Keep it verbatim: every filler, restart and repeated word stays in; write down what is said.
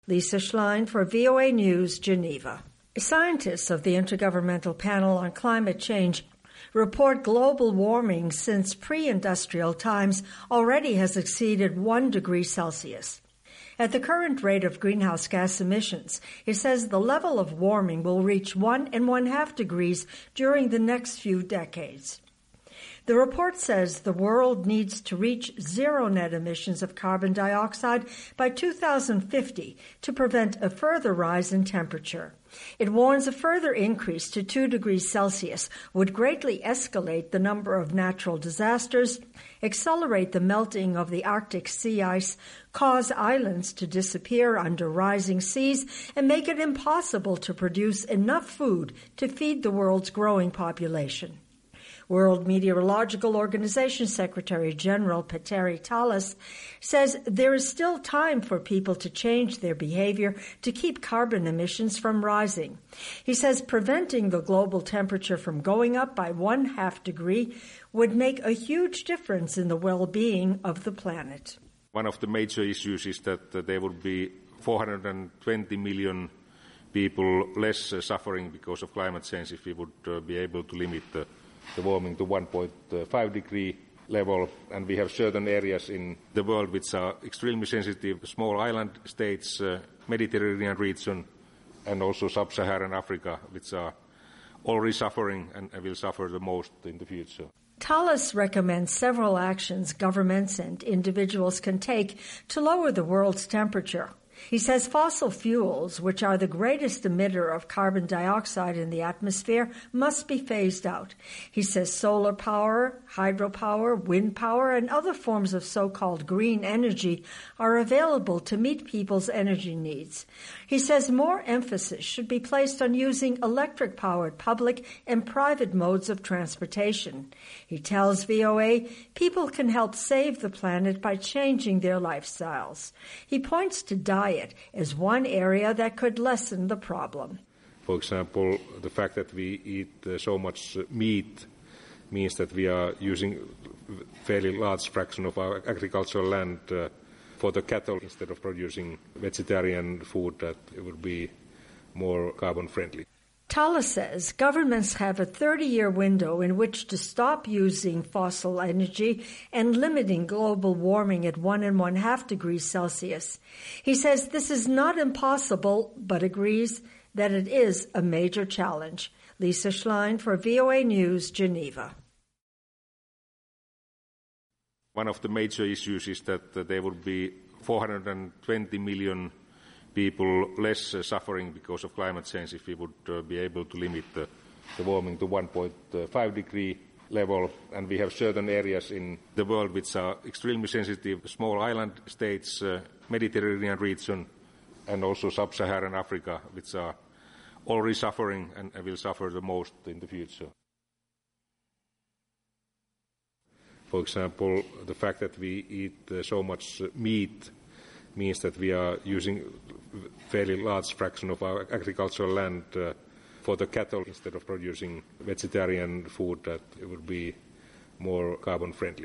Lisa Schlein for V O A News, Geneva. Scientists of the Intergovernmental Panel on Climate Change report global warming since pre-industrial times already has exceeded one degree Celsius. At the current rate of greenhouse gas emissions, it says the level of warming will reach one and one-half degrees during the next few decades. The report says the world needs to reach zero net emissions of carbon dioxide by two thousand fifty to prevent a further rise in temperature. It warns a further increase to two degrees Celsius would greatly escalate the number of natural disasters, accelerate the melting of the Arctic sea ice, cause islands to disappear under rising seas, and make it impossible to produce enough food to feed the world's growing population. World Meteorological Organization Secretary General Petteri Talas says there is still time for people to change their behavior to keep carbon emissions from rising. He says preventing the global temperature from going up by one half degree would make a huge difference in the well-being of the planet. One of the major issues is that uh, there would be four hundred twenty million people less uh, suffering because of climate change if we would uh, be able to limit the the warming to one point five degree level, and we have certain areas in the world which are extremely sensitive, small island states, uh, Mediterranean region, and also sub-Saharan Africa, which are already suffering and will suffer the most in the future. Talas recommends several actions governments and individuals can take to lower the world's temperature. He says fossil fuels, which are the greatest emitter of carbon dioxide in the atmosphere, must be phased out. He says solar power, hydropower, wind power, and other forms of so-called green energy are available to meet people's energy needs. He says more emphasis should be placed on using electric-powered public and private modes of transportation. He tells V O A people can help save the planet by changing their lifestyles. He points to diet as one area that could lessen the problem. For example, the fact that we eat uh, so much uh, meat means that we are using a fairly large fraction of our agricultural land uh, for the cattle instead of producing vegetarian food that it would be more carbon friendly. Talas says governments have a thirty-year window in which to stop using fossil energy and limiting global warming at one and one-half degrees Celsius. He says this is not impossible, but agrees that it is a major challenge. Lisa Schlein for V O A News, Geneva. One of the major issues is that uh, there would be four hundred twenty million people less uh, suffering because of climate change if we would uh, be able to limit uh, the warming to one point five degree level, and we have certain areas in the world which are extremely sensitive, small island states, uh, Mediterranean region, and also sub-Saharan Africa, which are already suffering and will suffer the most in the future. For example, the fact that we eat uh, so much uh, meat means that we are using a fairly large fraction of our agricultural land uh, for the cattle instead of producing vegetarian food that it would be more carbon friendly.